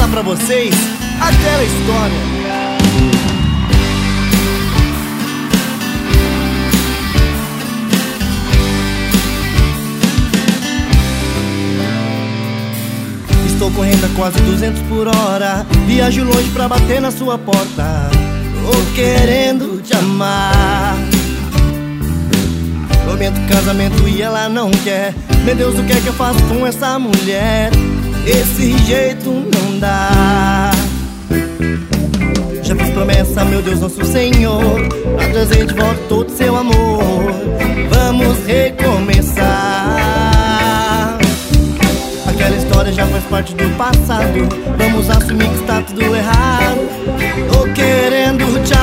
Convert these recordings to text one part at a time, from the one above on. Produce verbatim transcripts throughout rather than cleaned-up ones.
pra vocês aquela história. Estou correndo a quase duzentos por hora, viajo longe pra bater na sua porta. Tô querendo te amar, prometo casamento e ela não quer. Meu Deus, o que é que eu faço com essa mulher? Esse jeito não dá. Já fiz promessa, meu Deus, nosso Senhor, pra trazer de volta todo seu amor. Vamos recomeçar. Aquela história já faz parte do passado, vamos assumir que está tudo errado. Tô querendo te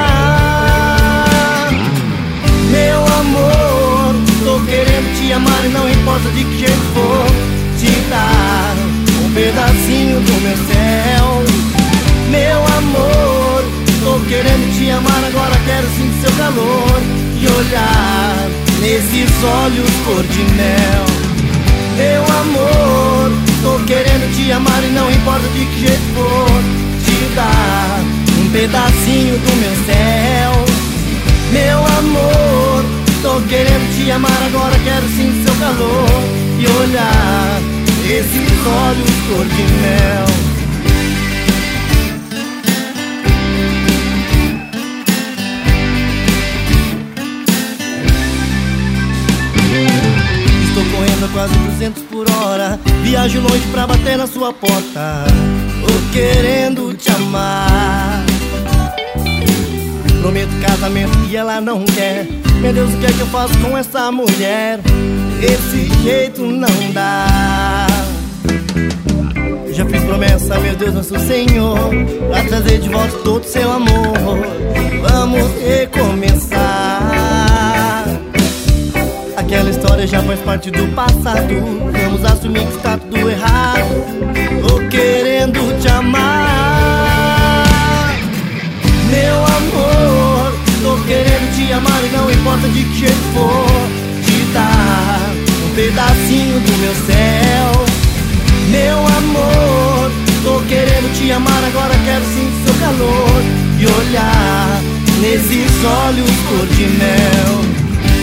amar, meu amor. Tô querendo te amar e não importa de que jeito for, te dar um pedacinho do meu céu. Meu amor, tô querendo te amar, agora quero sentir seu calor e olhar nesses olhos cor de mel. Meu amor, tô querendo te amar e não importa de que jeito for, te dar um pedacinho do meu céu. Meu amor, tô querendo te amar, agora quero sentir seu calor e olhar esses olhos cor de mel. Correndo a quase duzentos por hora, viajo longe pra bater na sua porta. Tô querendo te amar, prometo casamento e ela não quer. Meu Deus, o que é que eu faço com essa mulher? Esse jeito não dá. Já fiz promessa, meu Deus, nosso Senhor, pra trazer de volta todo seu amor. Vamos recomeçar. Aquela história já faz parte do passado, vamos assumir que está tudo errado. Tô querendo te amar, meu amor. Tô querendo te amar e não importa de que jeito for, te dar um pedacinho do meu céu. Meu amor, tô querendo te amar, agora quero sentir seu calor e olhar nesses olhos cor de mel.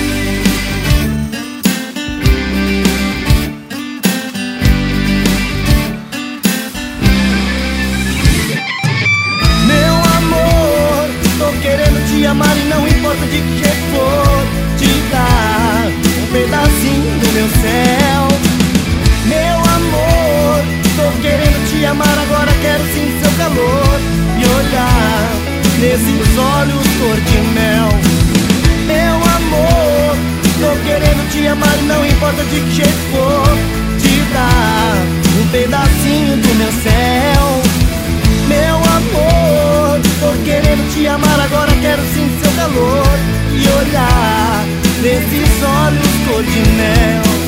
Te amar e não importa de que jeito for, te dar um pedacinho do meu céu. Meu amor, tô querendo te amar, agora quero sentir seu calor e olhar nesses olhos cor de mel. Meu amor, tô querendo te amar e não importa de que jeito for, te dar um pedacinho do meu céu. Meu amor, tô querendo te amar, agora quero sentir seu calor e olhar nesses olhos cor de mel.